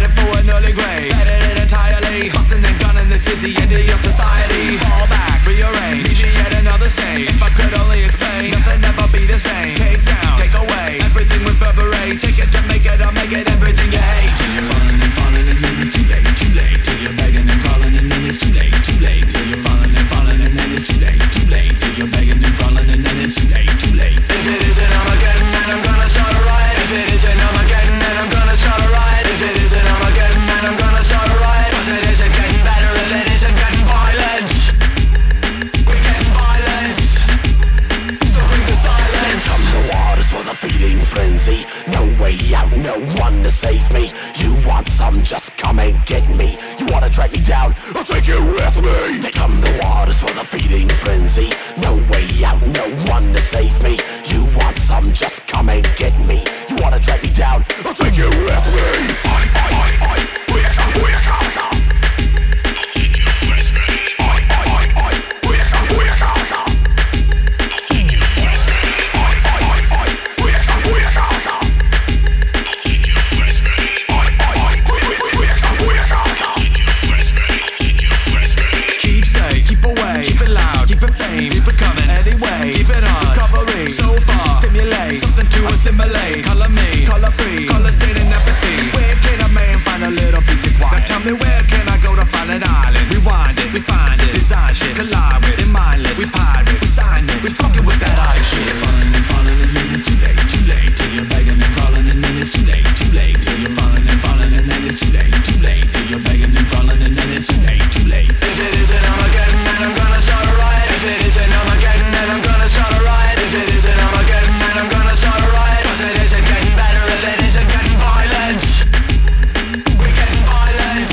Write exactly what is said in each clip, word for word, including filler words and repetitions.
headed for an early grave. Headed entirely, busting and gunning this dizzy end of your society. Fall back, rearrange, need yet another stage. If I could only explain, nothing ever be the same. Take down, take away, everything reverberates. Take it to make it, I'll make it everything you hate. Till you're falling and falling and then it's too late, too late. Till you're begging and crawling and then it's too late, too late. Till you're falling and falling and then it's too late, too late. Till you're begging and crawling and then it's too late, too late. If it isn't Armageddon, then I'm gonna start a riot. If it isn't Armageddon, then I'm gonna start a riot. If it isn't Armageddon, then I'm gonna start a riot. Cause it isn't getting better if it isn't getting violent. We're getting violent. So bring the silence. Then come the waters for the feeding frenzy. No way out, no one to save me. You want some, just come and get me. You wanna drag me down, I'll take you with me. Then come the waters for the feeding frenzy. No way out, no one to save me. You want some, just come and get me. You wanna drag me down, I'll take you with me. I, I, I, I, wake up, wake up. I'll take you with me. I, I, I, I, wake up, wake up. I'll take you with me. I, I, I, I, wake up, wake up. I'll take you with me. I, I, I, wake up, wake up. I'll take you with me. I'll take you with me. Keep safe, keep away, keep it loud, keep it fame, keep it coming anyway. Keep it on, recovery, so far, stimulate, something to assimilate. Color me, color free, color state and empathy. Where can a man find a little piece of quiet? Now tell me where can I go to find an island? Rewind it, we find it, design shit, collide with it, mindless. We pirates, we sign this, we fucking with that hype shit. You're falling and falling and then it's too late, too late. Till you're begging and crawling and then it's too late, too late. Till you're falling and falling and then it's too late, too late. Till you're begging and crawling and then it's too late, too late. If it isn't Armageddon, then I'm gonna start a riot. If it isn't Armageddon, then I'm gonna start a riot. If it isn't Armageddon, then I'm gonna start a riot. Cause it isn't getting better if it isn't getting violent. We're getting violent.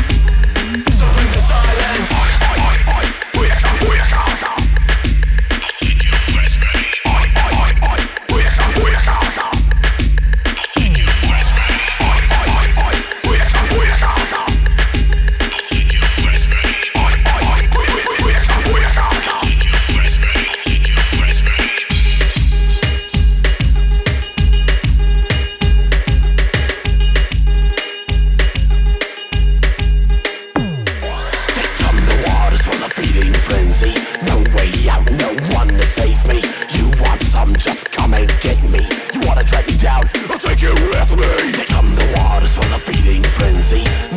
So bring the silence. I, I, I, I, wake up, wake up. I'll take you with me. I, I, I, I, wake up, wake up. I'll take you with me. I, I, I, I, wake up, wake up. I'll take you with me. I, I, I, wake up, wake up. I'll take you with me. I'll take you with me. Then come the waters for the feeding frenzy. No way out, no one to save me. You want some, just come and get me. You wanna drag me down, I'll take you with me. Then come the waters for the feeding frenzy.